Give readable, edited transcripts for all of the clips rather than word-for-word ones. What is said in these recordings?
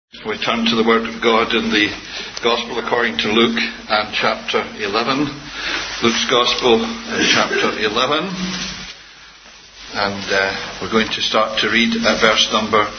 We turn to the Word of God in the Gospel according to Luke and chapter 11. Luke's Gospel chapter 11. And we're going to start to read at verse number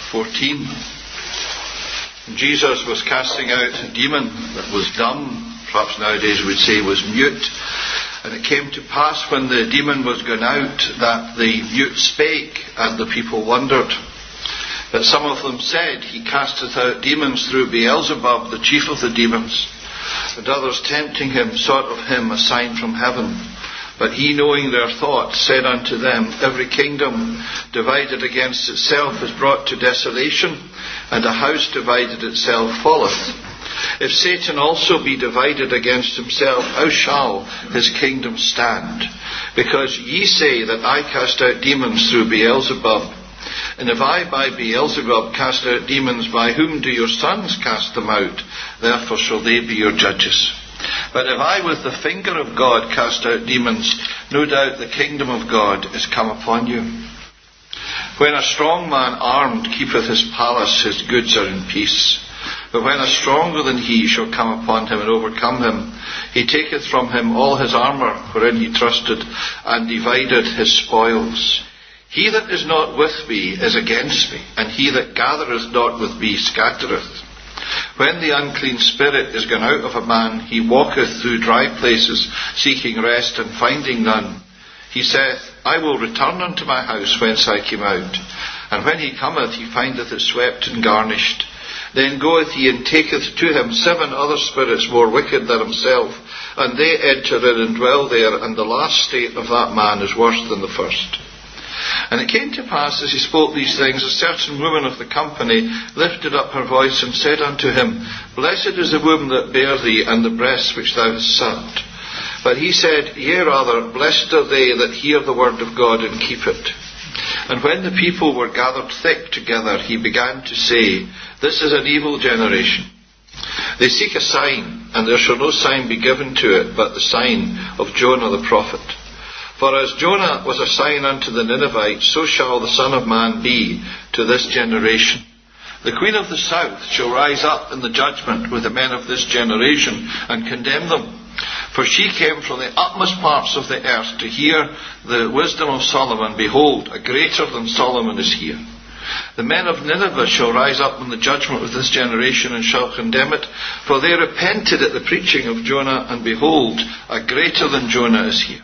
14. Jesus was casting out a demon that was dumb, perhaps nowadays we'd say was mute. And it came to pass when the demon was gone out that the mute spake, and the people wondered. But some of them said, He casteth out demons through Beelzebub, the chief of the demons. And others tempting him sought of him a sign from heaven. But he, knowing their thoughts, said unto them, Every kingdom divided against itself is brought to desolation, and a house divided itself falleth. If Satan also be divided against himself, how shall his kingdom stand? Because ye say that I cast out demons through Beelzebub. And if I by Beelzebub cast out demons, by whom do your sons cast them out? Therefore shall they be your judges. But if I with the finger of God cast out demons, no doubt the kingdom of God is come upon you. When a strong man armed keepeth his palace, his goods are in peace. But when a stronger than he shall come upon him and overcome him, he taketh from him all his armour wherein he trusted, and divided his spoils. He that is not with me is against me, and he that gathereth not with me scattereth. When the unclean spirit is gone out of a man, he walketh through dry places, seeking rest, and finding none. He saith, I will return unto my house whence I came out. And when he cometh, he findeth it swept and garnished. Then goeth he and taketh to him 7 other spirits more wicked than himself, and they enter in and dwell there, and the last state of that man is worse than the first. And it came to pass, as he spoke these things, a certain woman of the company lifted up her voice and said unto him, Blessed is the womb that bare thee, and the breasts which thou hast sucked. But he said, Yea rather, blessed are they that hear the word of God and keep it. And when the people were gathered thick together, he began to say, This is an evil generation. They seek a sign, and there shall no sign be given to it, but the sign of Jonah the prophet. For as Jonah was a sign unto the Ninevites, so shall the Son of Man be to this generation. The Queen of the South shall rise up in the judgment with the men of this generation, and condemn them. For she came from the utmost parts of the earth to hear the wisdom of Solomon. Behold, a greater than Solomon is here. The men of Nineveh shall rise up in the judgment with this generation, and shall condemn it. For they repented at the preaching of Jonah, and behold, a greater than Jonah is here.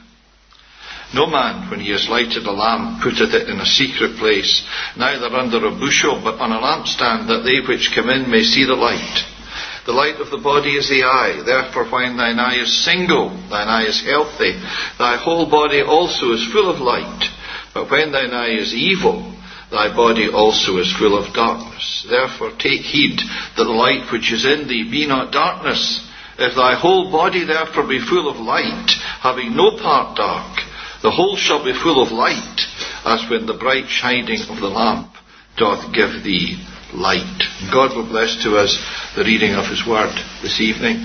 No man, when he has lighted a lamp, putteth it in a secret place, neither under a bushel, but on a lampstand, that they which come in may see the light. The light of the body is the eye. Therefore when thine eye is single, thine eye is healthy. Thy whole body also is full of light. But when thine eye is evil, thy body also is full of darkness. Therefore take heed that the light which is in thee be not darkness. If thy whole body therefore be full of light, having no part dark, the whole shall be full of light, as when the bright shining of the lamp doth give thee light. God will bless to us the reading of His Word this evening.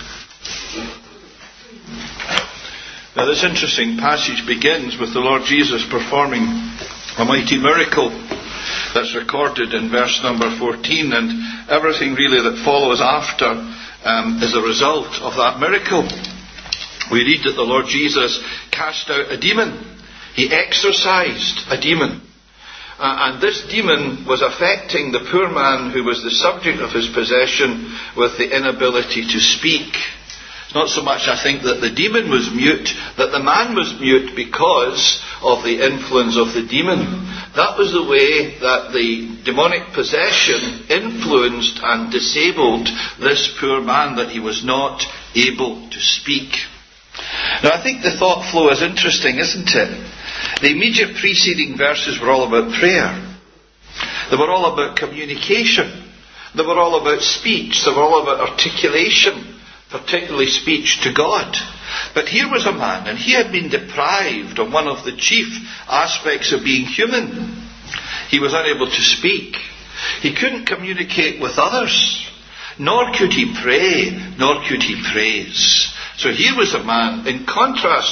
Now this interesting passage begins with the Lord Jesus performing a mighty miracle that's recorded in verse number 14, and everything really that follows after is a result of that miracle. We read that the Lord Jesus cast out a demon. He exorcised a demon. And this demon was affecting the poor man who was the subject of his possession with the inability to speak. It's not so much, I think, that the demon was mute, that the man was mute because of the influence of the demon. That was the way that the demonic possession influenced and disabled this poor man, that he was not able to speak. Now I think the thought flow is interesting, isn't it? The immediate preceding verses were all about prayer. They were all about communication. They were all about speech. They were all about articulation, particularly speech to God. But here was a man, and he had been deprived of one of the chief aspects of being human. He was unable to speak. He couldn't communicate with others. Nor could he pray, nor could he praise. So here was a man, in contrast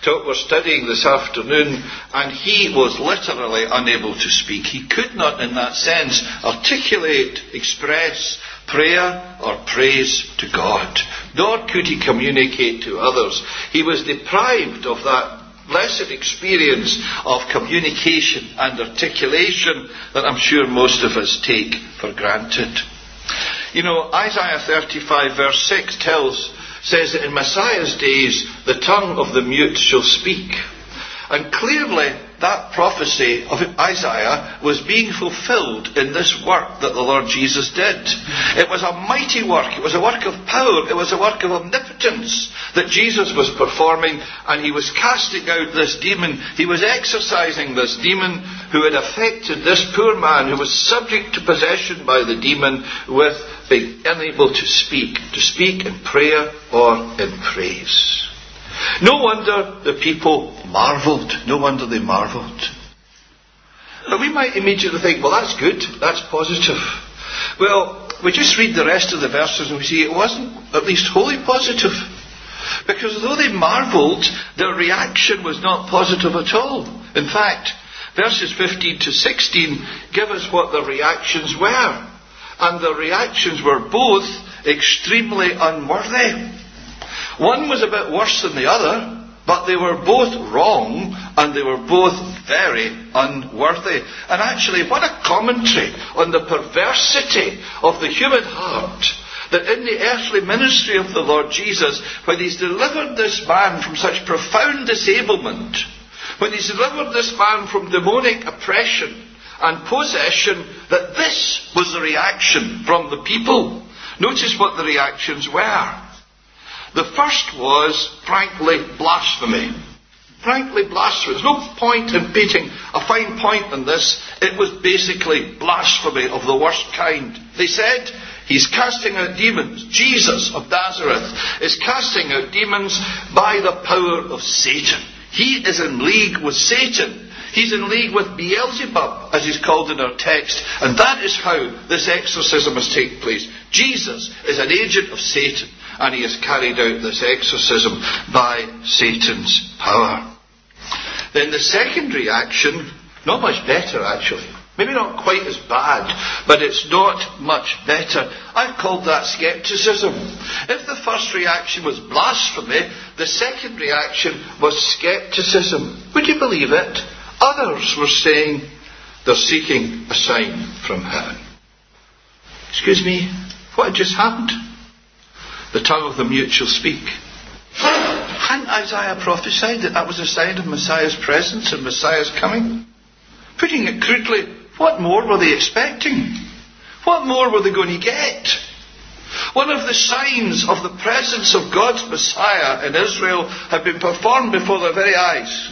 we're studying this afternoon, and he was literally unable to speak. He could not, in that sense, articulate, express prayer or praise to God, nor could he communicate to others. He was deprived of that blessed experience of communication and articulation that I'm sure most of us take for granted. You know, Isaiah 35 verse 6 says that in Messiah's days the tongue of the mute shall speak. And clearly that prophecy of Isaiah was being fulfilled in this work that the Lord Jesus did. It was a mighty work. It was a work of power. It was a work of omnipotence that Jesus was performing, and he was casting out this demon. He was exorcising this demon who had affected this poor man who was subject to possession by the demon with being unable to speak in prayer or in praise. No wonder the people marvelled. No wonder they marvelled. But we might immediately think, well, that's good. That's positive. Well, we just read the rest of the verses and we see it wasn't at least wholly positive. Because though they marvelled, their reaction was not positive at all. In fact, verses 15 to 16 give us what the reactions were. And the reactions were both extremely unworthy. One was a bit worse than the other, but they were both wrong and they were both very unworthy. And actually, what a commentary on the perversity of the human heart, that in the earthly ministry of the Lord Jesus, when he's delivered this man from such profound disablement, when he's delivered this man from demonic oppression and possession, that this was the reaction from the people. Notice what the reactions were. The first was, frankly, blasphemy. Frankly, blasphemy. There's no point in beating a fine point on this. It was basically blasphemy of the worst kind. They said, he's casting out demons. Jesus of Nazareth is casting out demons by the power of Satan. He is in league with Satan. He's in league with Beelzebub, as he's called in our text. And that is how this exorcism has taken place. Jesus is an agent of Satan, and he has carried out this exorcism by Satan's power. Then the second reaction, not much better actually. Maybe not quite as bad, but it's not much better. I've called that scepticism. If the first reaction was blasphemy, the second reaction was scepticism. Would you believe it? Others were saying they're seeking a sign from heaven. Excuse me, what had just happened? The tongue of the mute shall speak. Hadn't Isaiah prophesied that was a sign of Messiah's presence and Messiah's coming? Putting it crudely, what more were they expecting? What more were they going to get? One of the signs of the presence of God's Messiah in Israel had been performed before their very eyes.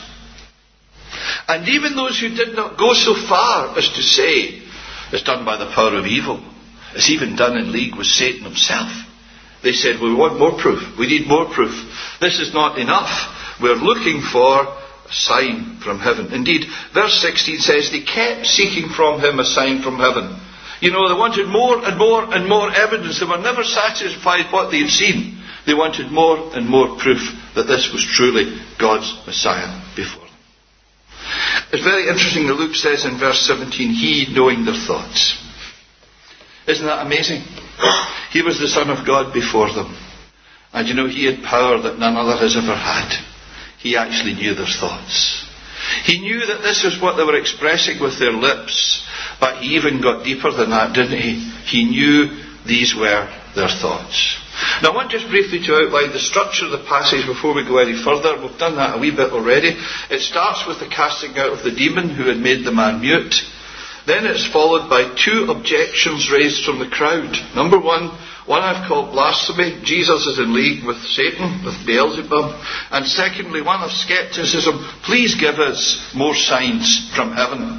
And even those who did not go so far as to say, it's done by the power of evil, it's even done in league with Satan himself. They said, we want more proof. We need more proof. This is not enough. We're looking for a sign from heaven. Indeed, verse 16 says they kept seeking from him a sign from heaven. You know, they wanted more and more and more evidence. They were never satisfied what they had seen. They wanted more and more proof that this was truly God's Messiah before them. It's very interesting that Luke says in verse 17, he knowing their thoughts. Isn't that amazing? He was the Son of God before them. And you know, he had power that none other has ever had. He actually knew their thoughts. He knew that this was what they were expressing with their lips. But he even got deeper than that, didn't he? He knew these were their thoughts. Now I want just briefly to outline the structure of the passage before we go any further. We've done that a wee bit already. It starts with the casting out of the demon who had made the man mute. Then it's followed by two objections raised from the crowd. Number one I've called blasphemy. Jesus is in league with Satan, with Beelzebub. And secondly, one of scepticism. Please give us more signs from heaven.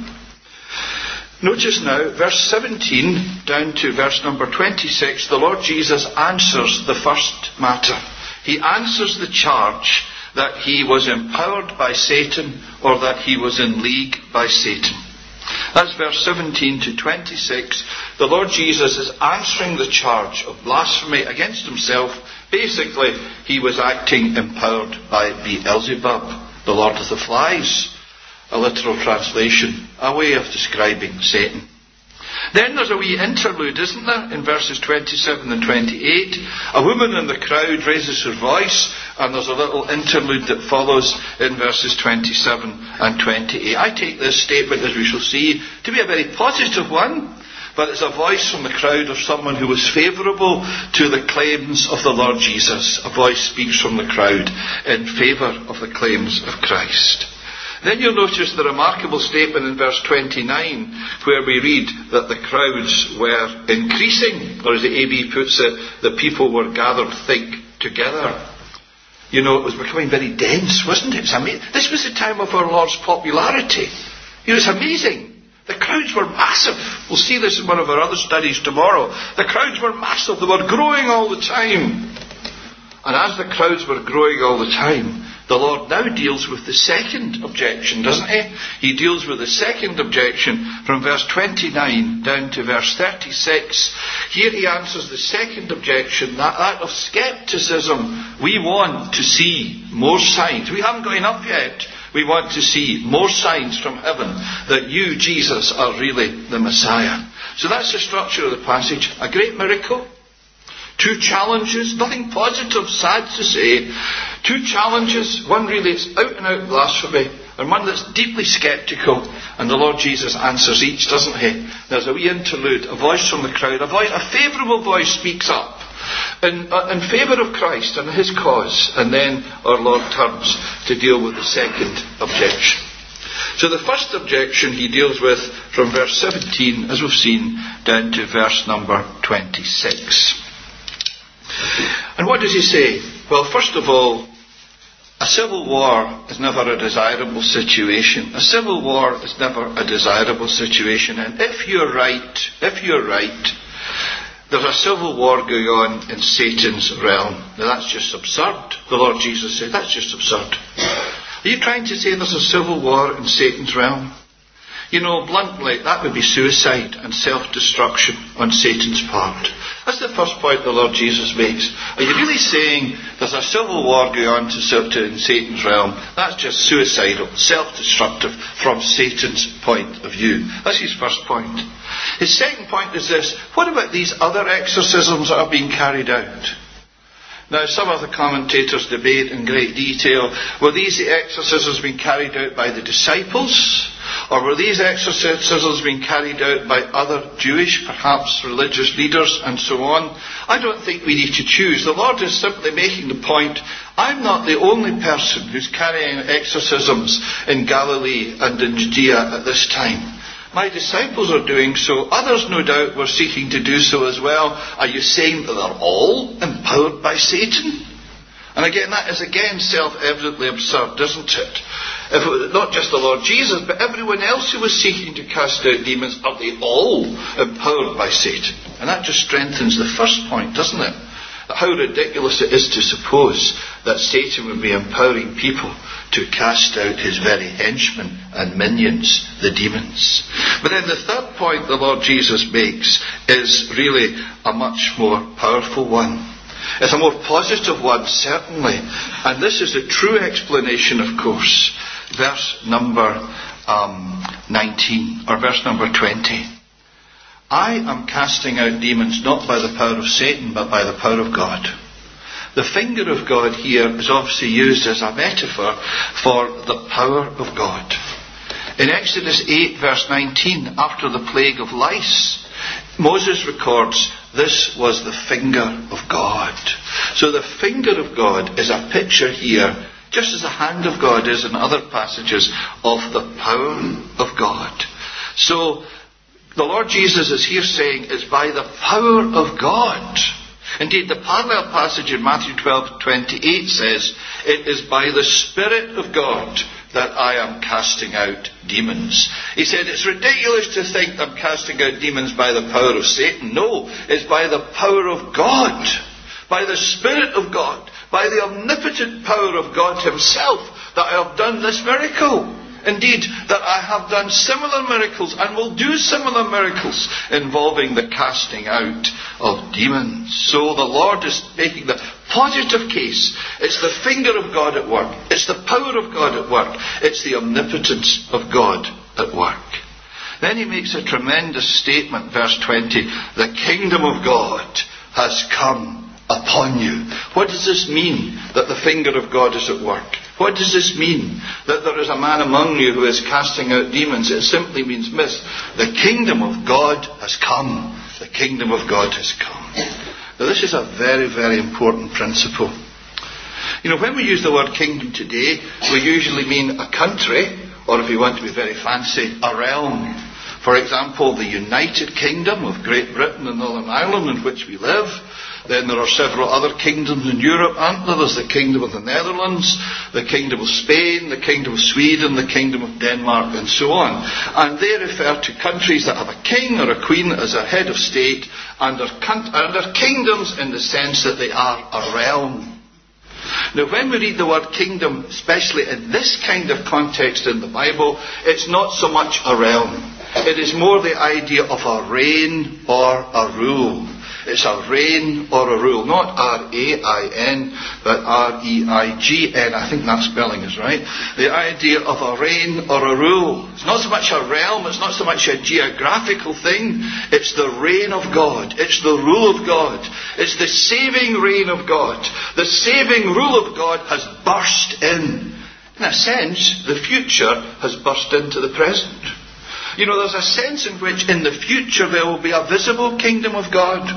Notice now, verse 17 down to verse number 26, the Lord Jesus answers the first matter. He answers the charge that he was empowered by Satan or that he was in league by Satan. That's verse 17 to 26. The Lord Jesus is answering the charge of blasphemy against himself. Basically, he was acting empowered by Beelzebub. The Lord of the Flies, a literal translation, a way of describing Satan. Then there's a wee interlude, isn't there, in verses 27 and 28. A woman in the crowd raises her voice, and there's a little interlude that follows in verses 27 and 28. I take this statement, as we shall see, to be a very positive one, but it's a voice from the crowd of someone who was favourable to the claims of the Lord Jesus. A voice speaks from the crowd in favour of the claims of Christ. Then you'll notice the remarkable statement in verse 29, where we read that the crowds were increasing, or as the AB puts it, the people were gathered thick together. You know, it was becoming very dense, wasn't it? This was the time of our Lord's popularity. It was amazing. The crowds were massive. We'll see this in one of our other studies tomorrow. The crowds were massive. They were growing all the time. And as the crowds were growing all the time, the Lord now deals with the second objection, doesn't he? He deals with the second objection from verse 29 down to verse 36. Here he answers the second objection, that of scepticism. We want to see more signs. We haven't got enough yet. We want to see more signs from heaven that you, Jesus, are really the Messiah. So that's the structure of the passage. A great miracle. Two challenges, nothing positive, sad to say. Two challenges, one really is out and out blasphemy, and one that's deeply sceptical, and the Lord Jesus answers each, doesn't he? There's a wee interlude, a voice from the crowd, a favourable voice speaks up in favour of Christ and his cause, and then our Lord turns to deal with the second objection. So the first objection he deals with from verse 17, as we've seen, down to verse number 26. And what does he say? Well, first of all, a civil war is never a desirable situation. A civil war is never a desirable situation. And if you're right, there's a civil war going on in Satan's realm. Now that's just absurd. The Lord Jesus said, that's just absurd. Are you trying to say there's a civil war in Satan's realm? You know, bluntly, that would be suicide and self-destruction on Satan's part. That's the first point the Lord Jesus makes. Are you really saying there's a civil war going on in Satan's realm? That's just suicidal, self-destructive from Satan's point of view. That's his first point. His second point is this. What about these other exorcisms that are being carried out? Now, some of the commentators debate in great detail, were these the exorcisms being carried out by the disciples? Or were these exorcisms being carried out by other Jewish, perhaps religious leaders and so on? I don't think we need to choose. The Lord is simply making the point, I'm not the only person who's carrying exorcisms in Galilee and in Judea at this time. My disciples are doing so. Others, no doubt, were seeking to do so as well. Are you saying that they're all empowered by Satan? And again, that is again self-evidently absurd, isn't it? If it was not just the Lord Jesus, but everyone else who was seeking to cast out demons, are they all empowered by Satan? And that just strengthens the first point, doesn't it? How ridiculous it is to suppose that Satan would be empowering people to cast out his very henchmen and minions, the demons. But then the third point the Lord Jesus makes is really a much more powerful one. It's a more positive one, certainly. And this is the true explanation, of course. Verse number 19, or verse number 20. I am casting out demons not by the power of Satan, but by the power of God. The finger of God here is obviously used as a metaphor for the power of God. In Exodus 8 verse 19, after the plague of lice, Moses records this was the finger of God. So the finger of God is a picture here, just as the hand of God is in other passages, of the power of God. So the Lord Jesus is here saying it's by the power of God. Indeed, the parallel passage in Matthew 12:28 says, it is by the Spirit of God that I am casting out demons. He said, it's ridiculous to think I'm casting out demons by the power of Satan. No, it's by the power of God, by the Spirit of God, by the omnipotent power of God himself that I have done this miracle. Indeed, that I have done similar miracles and will do similar miracles involving the casting out of demons. So the Lord is making the positive case. It's the finger of God at work. It's the power of God at work. It's the omnipotence of God at work. Then he makes a tremendous statement, verse 20. The kingdom of God has come upon you. What does this mean, that the finger of God is at work? What does this mean, that there is a man among you who is casting out demons? It simply means this: the kingdom of God has come. The kingdom of God has come. Now this is a very, very important principle. You know, when we use the word kingdom today, we usually mean a country, or if you want to be very fancy, a realm. For example, the United Kingdom of Great Britain and Northern Ireland, in which we live. Then there are several other kingdoms in Europe, aren't there? There's the Kingdom of the Netherlands, the Kingdom of Spain, the Kingdom of Sweden, the Kingdom of Denmark, and so on. And they refer to countries that have a king or a queen as a head of state, and are kingdoms in the sense that they are a realm. Now, when we read the word kingdom, especially in this kind of context in the Bible, it's not so much a realm. It is more the idea of a reign or a rule. It's a reign or a rule. Not R-A-I-N, but R-E-I-G-N. I think that spelling is right. The idea of a reign or a rule. It's not so much a realm. It's not so much a geographical thing. It's the reign of God. It's the rule of God. It's the saving reign of God. The saving rule of God has burst in. In a sense, the future has burst into the present. You know, there's a sense in which in the future there will be a visible kingdom of God.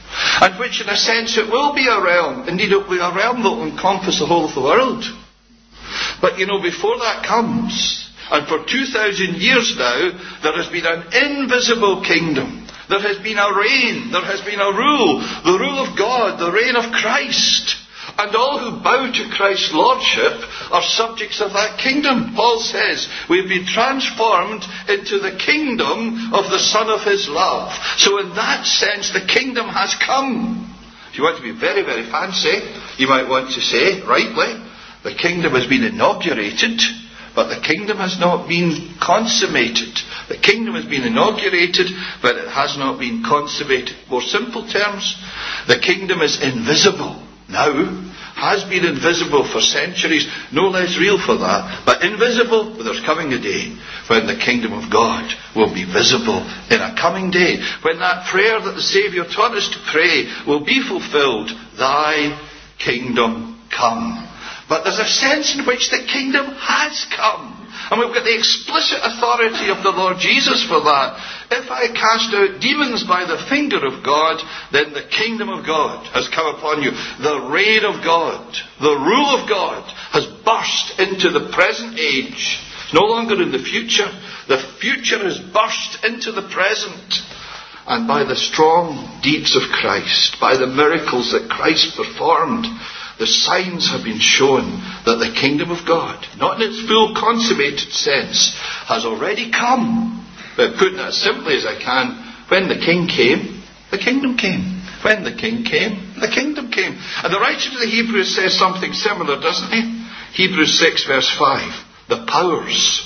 And which in a sense it will be a realm. Indeed, it will be a realm that will encompass the whole of the world. But you know, before that comes, and for 2,000 years now, there has been an invisible kingdom. There has been a reign. There has been a rule. The rule of God, the reign of Christ. And all who bow to Christ's lordship are subjects of that kingdom. Paul says, we've been transformed into the kingdom of the Son of His love. So in that sense, the kingdom has come. If you want to be very, very fancy, you might want to say, rightly, the kingdom has been inaugurated, but the kingdom has not been consummated. The kingdom has been inaugurated, but it has not been consummated. More simple terms, the kingdom is invisible now, has been invisible for centuries, no less real for that, but invisible. But there's coming a day when the kingdom of God will be visible in a coming day, when that prayer that the Saviour taught us to pray will be fulfilled. Thy kingdom come. But there's a sense in which the kingdom has come. And we've got the explicit authority of the Lord Jesus for that. If I cast out demons by the finger of God, then the kingdom of God has come upon you. The reign of God, the rule of God has burst into the present age. It's no longer in the future. The future has burst into the present. And by the strong deeds of Christ, by the miracles that Christ performed, the signs have been shown that the kingdom of God, not in its full consummated sense, has already come. But putting it as simply as I can, when the king came, the kingdom came. When the king came, the kingdom came. And the writer to the Hebrews says something similar, doesn't he? Hebrews 6 verse 5. The powers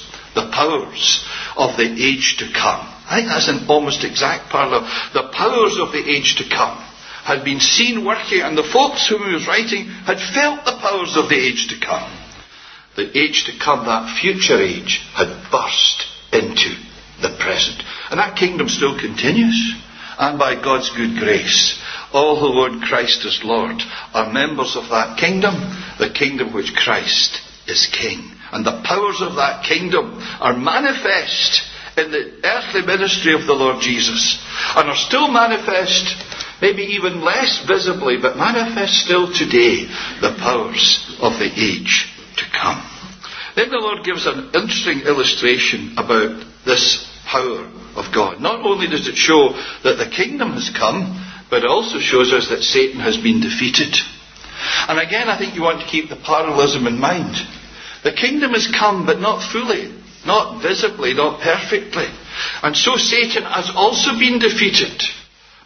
of the age to come. I think that's an almost exact parallel. The powers of the age to come had been seen working, and the folks whom he was writing had felt the powers of the age to come. The age to come, that future age, had burst into the present. And that kingdom still continues. And by God's good grace, all who Lord Christ as Lord are members of that kingdom, the kingdom which Christ is King. And the powers of that kingdom are manifest in the earthly ministry of the Lord Jesus, and are still manifest, maybe even less visibly, but manifest still today, the powers of the age to come. Then the Lord gives an interesting illustration about this power of God. Not only does it show that the kingdom has come, but it also shows us that Satan has been defeated. And again, I think you want to keep the parallelism in mind. The kingdom has come, but not fully, not visibly, not perfectly. And so Satan has also been defeated.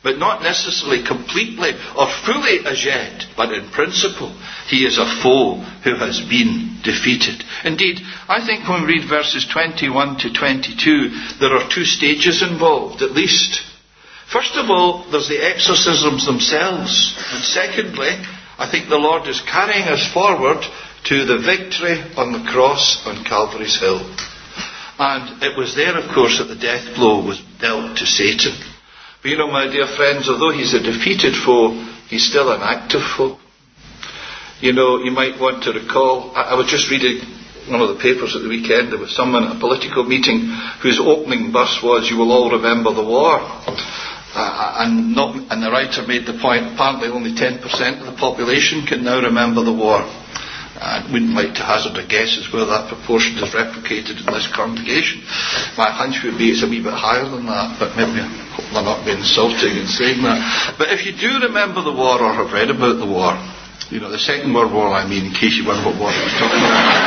but not necessarily completely or fully as yet, but in principle, he is a foe who has been defeated. Indeed, I think when we read verses 21 to 22, there are two stages involved, at least. First of all, there's the exorcisms themselves. And secondly, I think the Lord is carrying us forward to the victory on the cross on Calvary's Hill. And it was there, of course, that the death blow was dealt to Satan. But you know, my dear friends, although he's a defeated foe, he's still an active foe. You know, you might want to recall, I was just reading one of the papers at the weekend. There was someone at a political meeting whose opening verse was, "You will all remember the war." And the writer made the point, apparently only 10% of the population can now remember the war. I wouldn't like to hazard a guess as whether that proportion is replicated in this congregation. My hunch would be it's a wee bit higher than that, but maybe I hope they're not being insulting in saying that. But if you do remember the war or have read about the war, you know, the Second World War, I mean, in case you wonder what war I was talking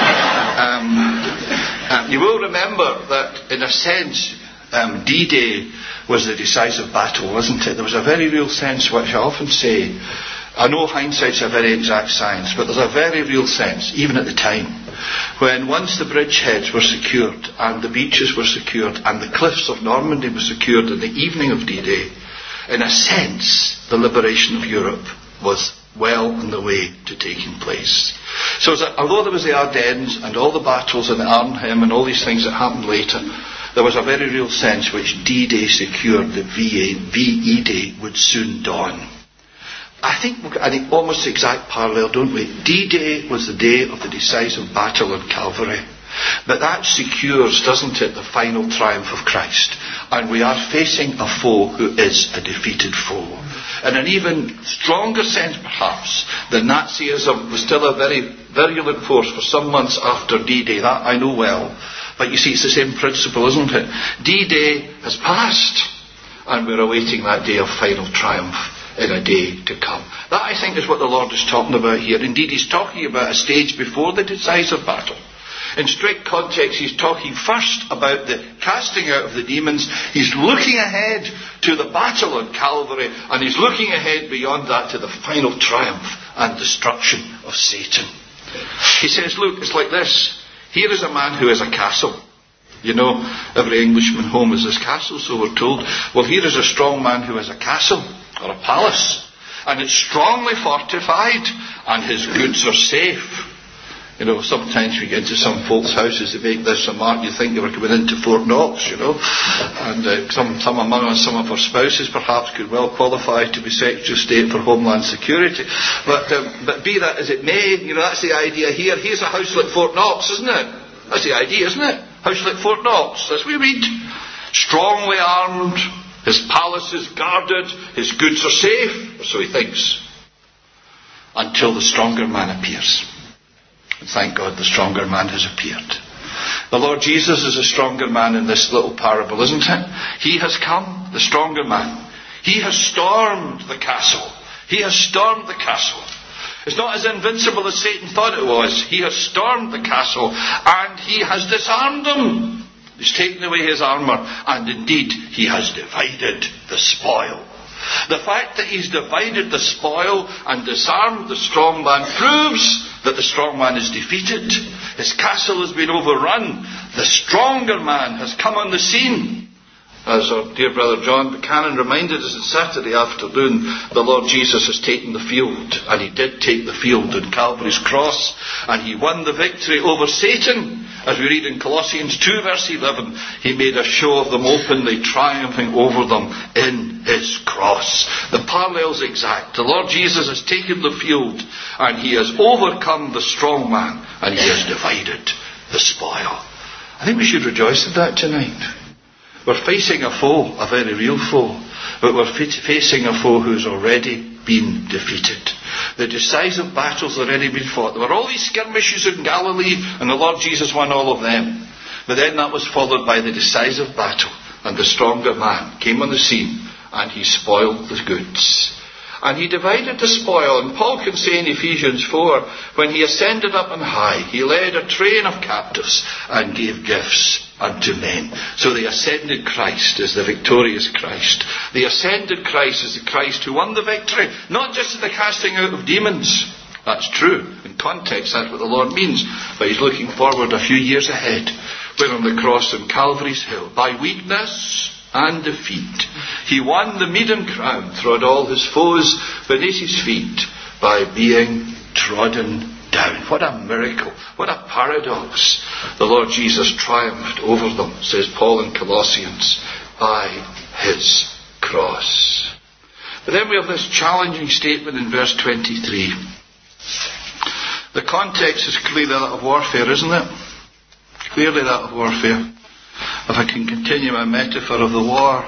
about, you will remember that, in a sense, D-Day was the decisive battle, wasn't it? There was a very real sense, which I often say, I know hindsight's a very exact science, but there's a very real sense, even at the time, when once the bridgeheads were secured, and the beaches were secured, and the cliffs of Normandy were secured in the evening of D-Day, in a sense, the liberation of Europe was well on the way to taking place. So although there was the Ardennes, and all the battles in Arnhem, and all these things that happened later, there was a very real sense which D-Day secured that VE Day would soon dawn. I think we've got an almost exact parallel, don't we? D-Day was the day of the decisive battle on Calvary. But that secures, doesn't it, the final triumph of Christ. And we are facing a foe who is a defeated foe. In an even stronger sense, perhaps, the Nazism was still a very virulent force for some months after D-Day. That I know well. But you see, it's the same principle, isn't it? D-Day has passed, and we're awaiting that day of final triumph in a day to come. That, I think, is what the Lord is talking about here. Indeed, he's talking about a stage before the decisive battle. In strict context, he's talking first about the casting out of the demons. He's looking ahead to the battle on Calvary, and he's looking ahead beyond that to the final triumph and destruction of Satan. He says, look, it's like this. Here is a man who has a castle. You know, every Englishman home is his castle, so we're told. Well, here is a strong man who has a castle, or a palace, and it's strongly fortified, and his goods are safe. You know, sometimes we get into some folks' houses, they make this remark, you think they were coming into Fort Knox, you know, and some among us, some of our spouses perhaps could well qualify to be Secretary of State for Homeland Security. But be that as it may, you know, that's the idea here. Here's a house like Fort Knox, isn't it? That's the idea, isn't it? House like Fort Knox, as we read. Strongly armed, his palace is guarded, his goods are safe, or so he thinks, until the stronger man appears. And thank God the stronger man has appeared. The Lord Jesus is a stronger man in this little parable, isn't it? He has come, the stronger man. He has stormed the castle. He has stormed the castle. It's not as invincible as Satan thought it was. He has stormed the castle and he has disarmed them. He's taken away his armour, and indeed he has divided the spoil. The fact that he's divided the spoil and disarmed the strong man proves that the strong man is defeated. His castle has been overrun. The stronger man has come on the scene. As our dear brother John Buchanan reminded us on Saturday afternoon, the Lord Jesus has taken the field, and he did take the field on Calvary's cross, and he won the victory over Satan. As we read in Colossians 2 verse 11, he made a show of them openly, triumphing over them in his cross. The parallel's exact. The Lord Jesus has taken the field, and he has overcome the strong man, and he has divided the spoil. I think we should rejoice at that tonight. We're facing a foe, a very real foe, but we're facing a foe who's already been defeated. The decisive battles have already been fought. There were all these skirmishes in Galilee, and the Lord Jesus won all of them. But then that was followed by the decisive battle, and the stronger man came on the scene, and he spoiled the goods. And he divided the spoil. And Paul can say in Ephesians 4, when he ascended up on high, he led a train of captives and gave gifts unto men. So the ascended Christ is the victorious Christ. The ascended Christ is the Christ who won the victory, not just in the casting out of demons. That's true. In context, that's what the Lord means. But he's looking forward a few years ahead, when on the cross on Calvary's Hill, by weakness and defeat, he won the Medan crown, trod all his foes beneath his feet, by being trodden down. What a miracle. What a paradox. The Lord Jesus triumphed over them, says Paul in Colossians, by his cross. But then we have this challenging statement in verse 23. The context is clearly that of warfare, isn't it? Clearly that of warfare. If I can continue my metaphor of the war,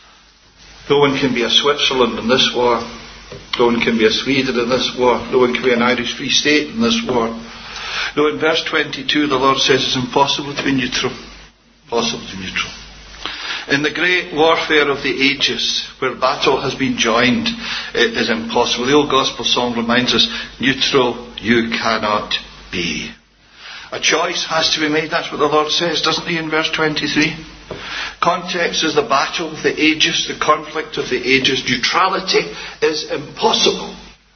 no one can be a Switzerland in this war. No one can be a Sweden in this war. No one can be an Irish Free State in this war. No, in verse 22 the Lord says it's impossible to be neutral. Impossible to be neutral. In the great warfare of the ages, where battle has been joined, it is impossible. The old gospel song reminds us, neutral you cannot be. A choice has to be made. That's what the Lord says, doesn't he, in verse 23? Context is the battle of the ages, the conflict of the ages. Neutrality is impossible.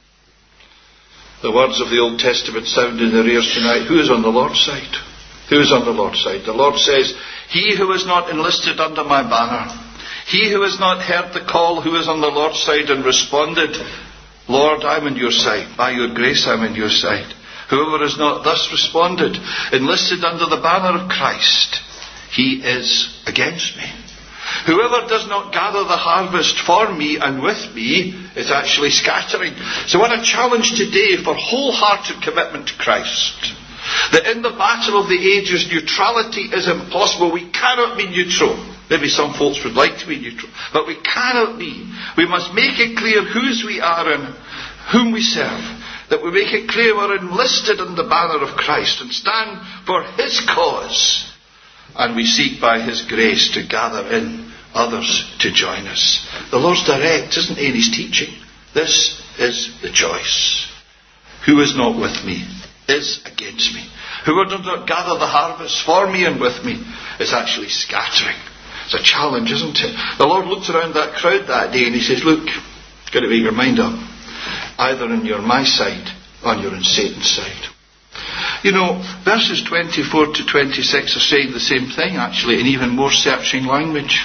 The words of the Old Testament sound in their ears tonight. Who is on the Lord's side? Who is on the Lord's side? The Lord says, he who is not enlisted under my banner, he who has not heard the call, who is on the Lord's side and responded, Lord, I'm on your side. By your grace, I'm on your side. Whoever has not thus responded, enlisted under the banner of Christ, he is against me. Whoever does not gather the harvest for me and with me is actually scattering. So what a challenge today for wholehearted commitment to Christ. That in the battle of the ages, neutrality is impossible. We cannot be neutral. Maybe some folks would like to be neutral, but we cannot be. We must make it clear whose we are and whom we serve. That we make it clear we're enlisted in the banner of Christ and stand for his cause. And we seek by his grace to gather in others to join us. The Lord's direct, isn't he, in his teaching? This is the choice. Who is not with me is against me. Whoever does not gather the harvest for me and with me is actually scattering. It's a challenge, isn't it? The Lord looked around that crowd that day and he says, look, you've got to make your mind up. Either on you're my side or you're on Satan's side. You know, verses 24 to 26 are saying the same thing, actually, in even more searching language.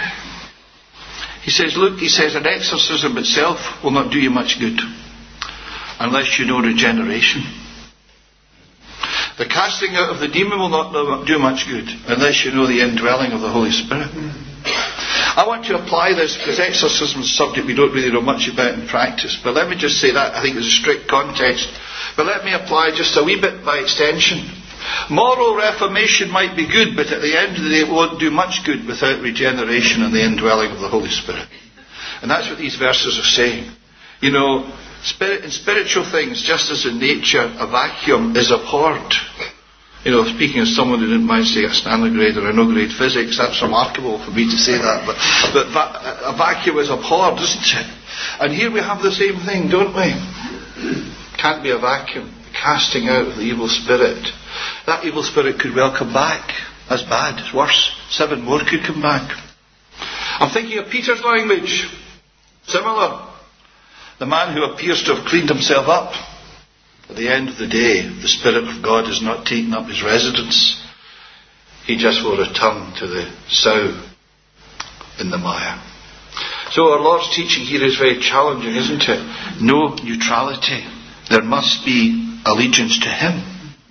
He says, look, he says, an exorcism itself will not do you much good unless you know regeneration. The casting out of the demon will not do much good unless you know the indwelling of the Holy Spirit. I want to apply this because exorcism is a subject we don't really know much about in practice. But let me just say that, I think there's a strict context. But let me apply just a wee bit by extension. Moral reformation might be good, but at the end of the day it won't do much good without regeneration and the indwelling of the Holy Spirit. And that's what these verses are saying. You know, in spiritual things, just as in nature, a vacuum is abhorred. You know, speaking as someone who didn't mind saying a standard grade or a no grade physics, that's remarkable for me to say that. But a vacuum is abhorred, isn't it? And here we have the same thing, don't we? Can't be a vacuum. Casting out of the evil spirit. That evil spirit could well come back. That's bad. It's worse. 7 more could come back. I'm thinking of Peter's language. Similar. The man who appears to have cleaned himself up. At the end of the day, the Spirit of God has not taken up his residence. He just will return to the sow in the mire. So our Lord's teaching here is very challenging, isn't it? No neutrality. There must be allegiance to him.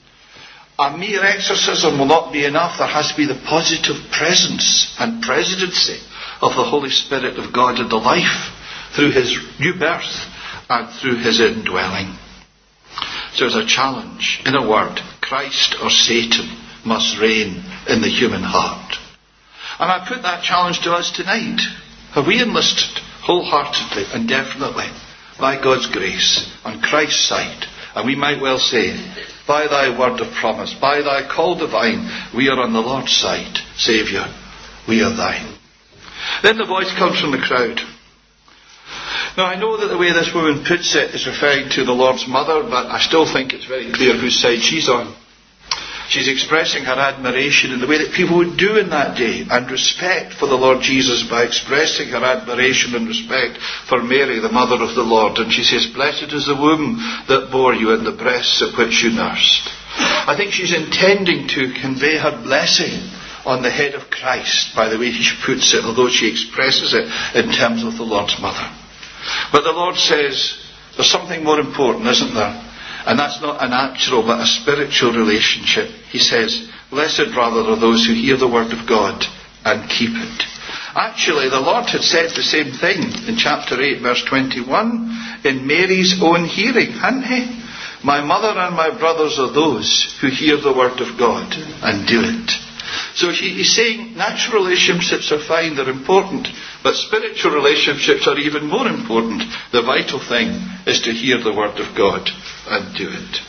A mere exorcism will not be enough. There has to be the positive presence and presidency of the Holy Spirit of God in the life through his new birth and through his indwelling. So there's a challenge. In a word, Christ or Satan must reign in the human heart. And I put that challenge to us tonight. Have we enlisted wholeheartedly and definitely by God's grace on Christ's side? And we might well say, by thy word of promise, by thy call divine, we are on the Lord's side. Saviour, we are thine. Then the voice comes from the crowd. Now, I know that the way this woman puts it is referring to the Lord's mother, but I still think it's very clear whose side she's on. She's expressing her admiration in the way that people would do in that day, and respect for the Lord Jesus by expressing her admiration and respect for Mary, the mother of the Lord. And she says, "Blessed is the womb that bore you and the breasts at which you nursed." I think she's intending to convey her blessing on the head of Christ by the way she puts it, although she expresses it in terms of the Lord's mother. But the Lord says, there's something more important, isn't there? And that's not a natural but a spiritual relationship. He says, "Blessed rather are those who hear the word of God and keep it." Actually, the Lord had said the same thing in chapter 8, verse 21, in Mary's own hearing, hadn't he? "My mother and my brothers are those who hear the word of God and do it." So he's saying natural relationships are fine, they're important, but spiritual relationships are even more important. The vital thing is to hear the word of God and do it.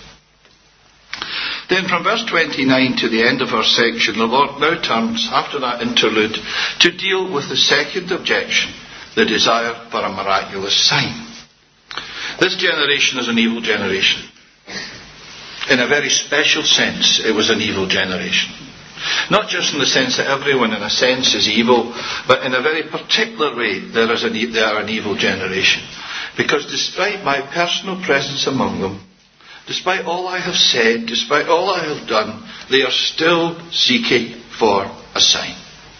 Then from verse 29 to the end of our section, the Lord now turns, after that interlude, to deal with the second objection, the desire for a miraculous sign. This generation is an evil generation. In a very special sense, it was an evil generation. Not just in the sense that everyone in a sense is evil, but in a very particular way they are an evil generation. Because despite my personal presence among them, despite all I have said, despite all I have done, they are still seeking for a sign.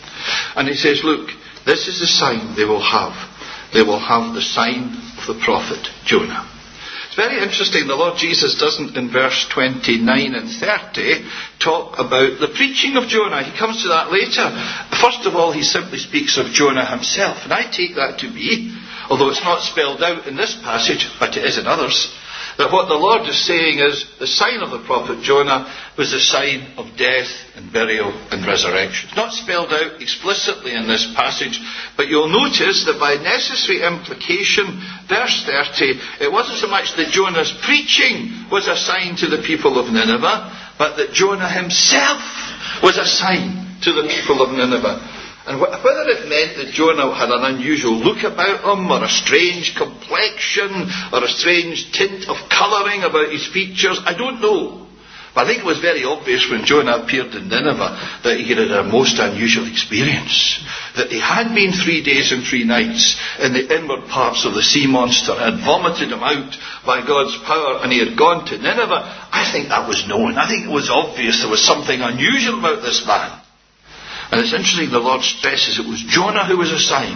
And he says, look, this is the sign they will have. They will have the sign of the prophet Jonah. It's very interesting, the Lord Jesus doesn't in verse 29 and 30 talk about the preaching of Jonah. He comes to that later. First of all, he simply speaks of Jonah himself. And I take that to be, although it's not spelled out in this passage, but it is in others, that what the Lord is saying is the sign of the prophet Jonah was the sign of death and burial and resurrection. It's not spelled out explicitly in this passage, but you'll notice that by necessary implication, verse 30, it wasn't so much that Jonah's preaching was a sign to the people of Nineveh, but that Jonah himself was a sign to the people of Nineveh. And whether it meant that Jonah had an unusual look about him, or a strange complexion, or a strange tint of colouring about his features, I don't know. But I think it was very obvious when Jonah appeared in Nineveh that he had a most unusual experience. That he had been 3 days and 3 nights in the inward parts of the sea monster, had vomited him out by God's power, and he had gone to Nineveh. I think that was known. I think it was obvious there was something unusual about this man. And it's interesting, the Lord stresses it was Jonah who was a sign.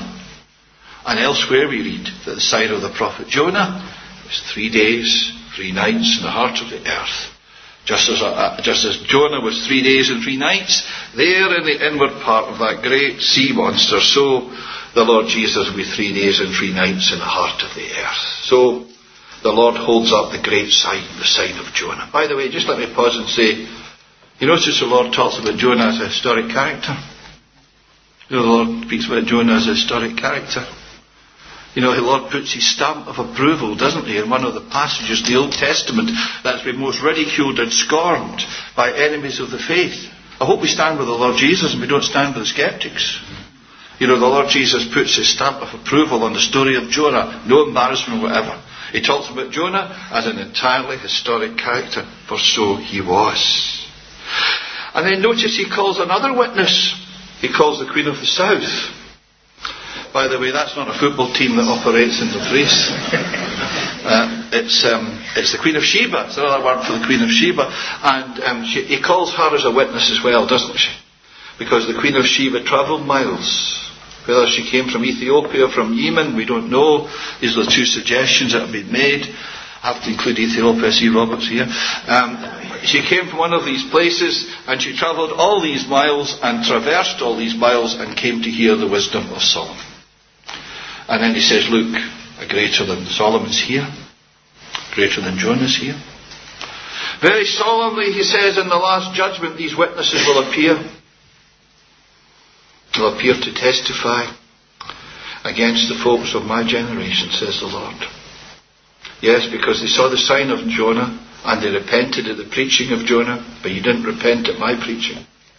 And elsewhere we read that the sign of the prophet Jonah was 3 days, 3 nights in the heart of the earth. Just as Jonah was 3 days and 3 nights there in the inward part of that great sea monster, so the Lord Jesus will be 3 days and 3 nights in the heart of the earth. So the Lord holds up the great sign, the sign of Jonah. By the way, just let me pause and say, you notice the Lord talks about Jonah as a historic character. You know, the Lord speaks about Jonah as a historic character. You know, the Lord puts his stamp of approval, doesn't he, in one of the passages in the Old Testament that's been most ridiculed and scorned by enemies of the faith. I hope we stand with the Lord Jesus and we don't stand with the skeptics. You know, the Lord Jesus puts his stamp of approval on the story of Jonah. No embarrassment whatever. He talks about Jonah as an entirely historic character, for so he was. And then notice he calls another witness. He calls the Queen of the South. By the way, that's not a football team that operates in the Thrace. It's the Queen of Sheba. It's another word for the Queen of Sheba. And he calls her as a witness as well, doesn't she? Because the Queen of Sheba travelled miles. Whether she came from Ethiopia or from Yemen, we don't know. These are the two suggestions that have been made. I have to include Ethiopia. I see Robert's here. She came from one of these places, and she travelled all these miles and traversed all these miles and came to hear the wisdom of Solomon. And then he says, look, a greater than Solomon's here, greater than Jonah's here. Very solemnly, he says, in the last judgment, these witnesses will appear. They'll appear to testify against the folks of my generation, says the Lord. Yes, because they saw the sign of Jonah and they repented at the preaching of Jonah, but you didn't repent at my preaching.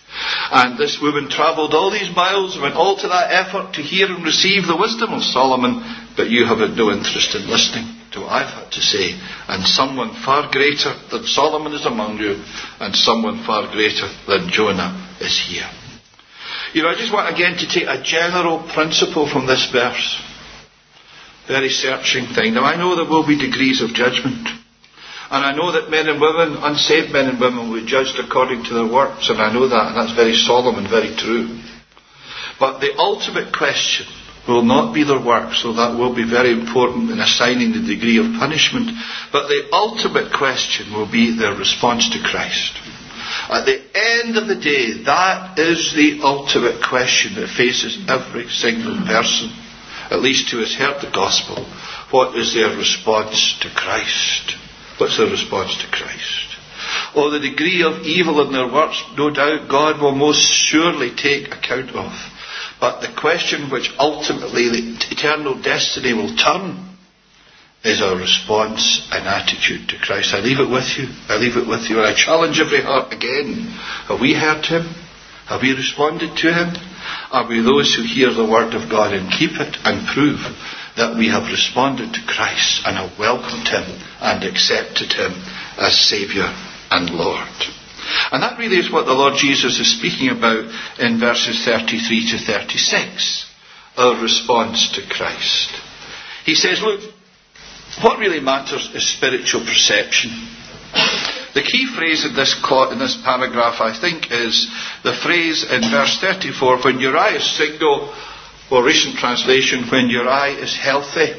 And this woman travelled all these miles, went all to that effort to hear and receive the wisdom of Solomon, but you have had no interest in listening to what I've had to say. And someone far greater than Solomon is among you, and someone far greater than Jonah is here. I just want again to take a general principle from this verse. Very searching thing. Now I know there will be degrees of judgment. And I know that men and women, unsaved men and women, will be judged according to their works. And I know that, and that's very solemn and very true. But the ultimate question will not be their works, so that will be very important in assigning the degree of punishment. But the ultimate question will be their response to Christ. At the end of the day, that is the ultimate question that faces every single person, at least who has heard the gospel. What is their response to Christ? What's their response to Christ? Oh, the degree of evil in their works, no doubt God will most surely take account of. But the question which ultimately the eternal destiny will turn is our response and attitude to Christ. I leave it with you. And I challenge every heart again. Have we heard Him? Have we responded to Him? Are we those who hear the word of God and keep it and prove that we have responded to Christ and have welcomed Him and accepted Him as Saviour and Lord? And that really is what the Lord Jesus is speaking about in verses 33 to 36. Our response to Christ. He says, look, what really matters is spiritual perception. The key phrase in this paragraph, I think, is the phrase in verse 34, when your eye is single, or recent translation, when your eye is healthy.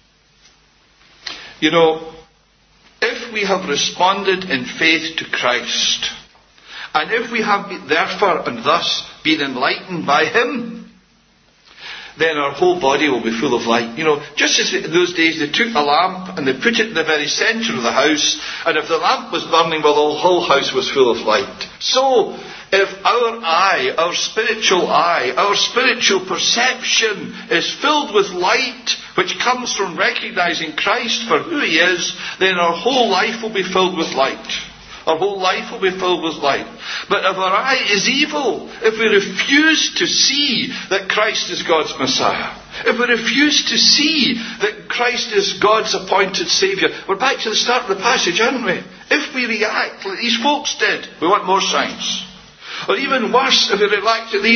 If we have responded in faith to Christ, and if we have therefore and thus been enlightened by Him, then our whole body will be full of light. Just as in those days they took a lamp and they put it in the very centre of the house, and if the lamp was burning, well, the whole house was full of light. So, if our spiritual perception is filled with light, which comes from recognising Christ for who He is, then our whole life will be filled with light. Our whole life will be filled with light. But if our eye is evil, if we refuse to see that Christ is God's Messiah, if we refuse to see that Christ is God's appointed Saviour, we're back to the start of the passage, aren't we? If we react like these folks did, we want more signs. Or even worse, if we react like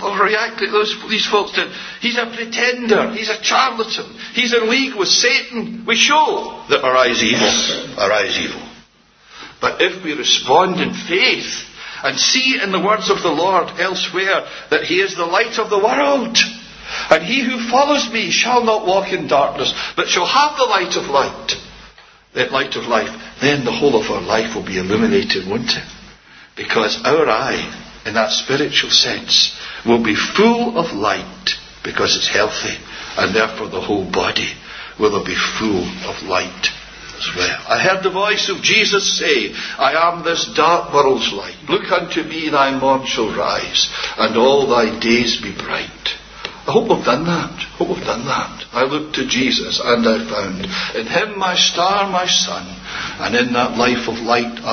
these folks did. He's a pretender. He's a charlatan. He's in league with Satan. We show that our eye is evil. Our eye is evil. But if we respond in faith and see in the words of the Lord elsewhere that He is the light of the world, and he who follows me shall not walk in darkness, but shall have the light of light, that light of life, then the whole of our life will be illuminated, won't it? Because our eye, in that spiritual sense, will be full of light because it's healthy, and therefore the whole body will be full of light. Well, I heard the voice of Jesus say, I am this dark world's light. Look unto me, thy morn shall rise, and all thy days be bright. I hope we've done that. I looked to Jesus, and I found in Him my star, my sun, and in that light of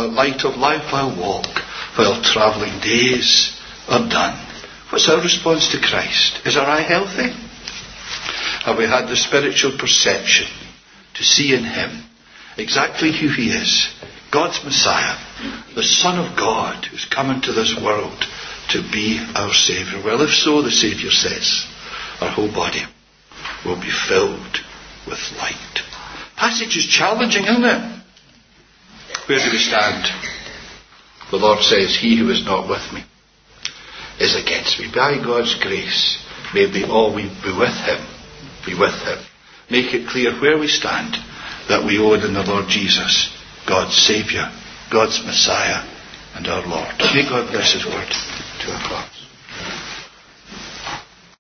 life I'll walk, while travelling days are done. What's our response to Christ? Is our eye healthy? Have we had the spiritual perception to see in Him exactly who He is, God's Messiah, the Son of God who's come into this world to be our Saviour? Well, if so, the Saviour says, our whole body will be filled with light. Passage is challenging, isn't it? Where do we stand? The Lord says, he who is not with me is against me. By God's grace, may we all be with Him. Be with Him. Make it clear where we stand, that we own in the Lord Jesus, God's Saviour, God's Messiah, and our Lord. May God bless His word to our hearts.